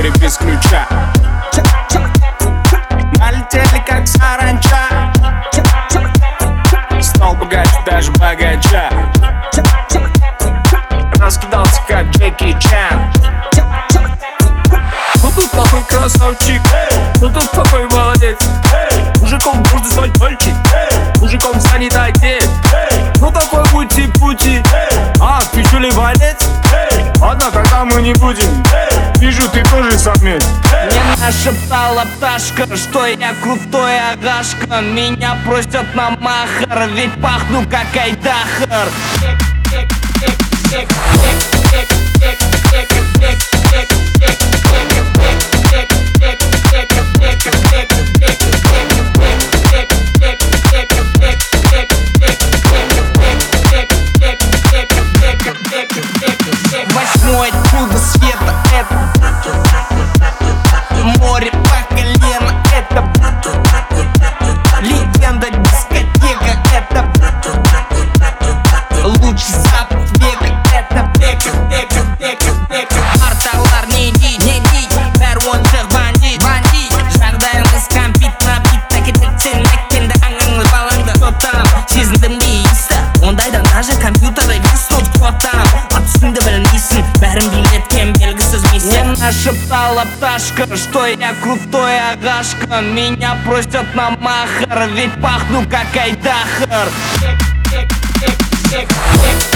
двери без ключа. Налетели как саранча, стал богаче даже богача. Раскидался как Джеки Чан. Ну тут какой красавчик, ну тут какой молодец. Мужиком можно звать мальчик, мужиком станет отец. Ну такой пути-пути, а пищули валец. Ладно, тогда мы не будем, вижу, ты тоже самец. Мне нашептала пташка, что я крутой агашка. Меня просят на махар, ведь пахну как Айдахар. Восьмой чудо света — это море по колено, это легенда дискотека, это лучший запад века, это Арталар не дичь, бәрі оншық бандит. Жағдайыңыз кәмпит набит, тәкетек сен әккенді аңыңыз балаңды сотам. Сезіндім дейісті, ондайдан даже компьютерді виснуть қотам. Ат үстіңді білмейсің, бәрін билеткен белгісіз миссия. Мне нашептала пташка, что я крутой агашка. Меня просят на махар, ведь пахну как Айдахар.